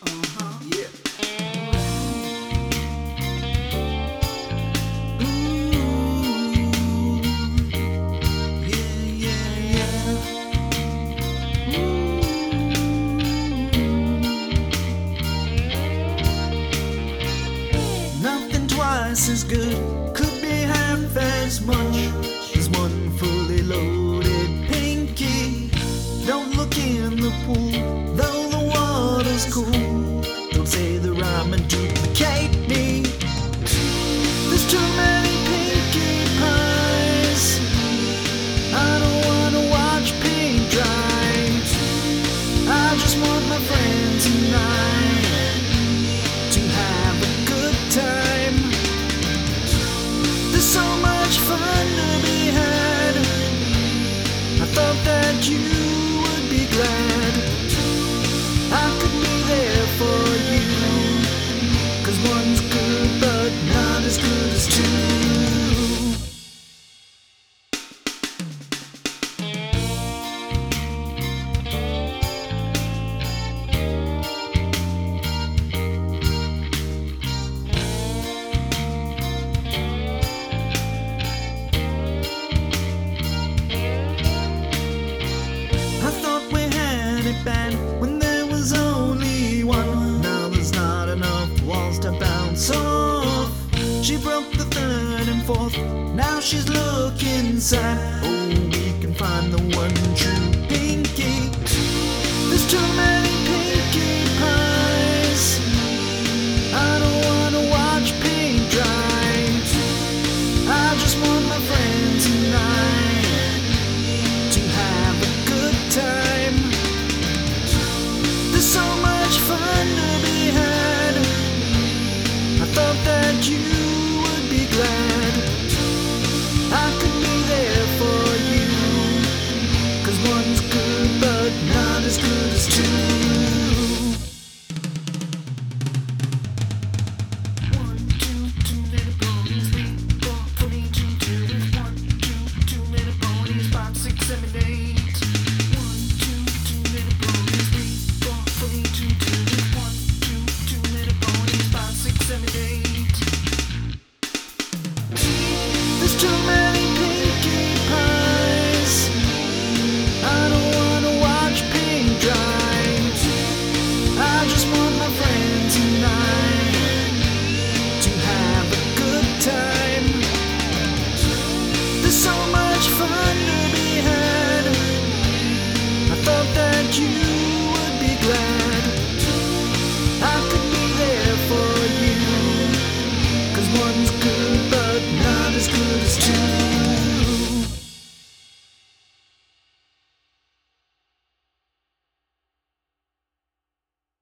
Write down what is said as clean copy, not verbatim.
Yeah. Nothing twice as good could be half as much as one fully loaded pinky. Don't look in the pool, though the water's cool. Don't say the rhyme and duplicate me. There's too many pinky pies. I don't wanna watch paint dry. I just want my friends and I to have a good time. There's so much fun to be had. I thought that you would be glad I could be there for you. 'Cause one's good but not as good as two. I thought we had it bad when there was only one. Now there's not enough walls to bounce off. She broke the third and fourth. Now she's looking sad. Oh, we can find the one true pinky. There's too many pinky pies. I don't wanna watch paint dry. I just want my friends and I to have a good time. There's so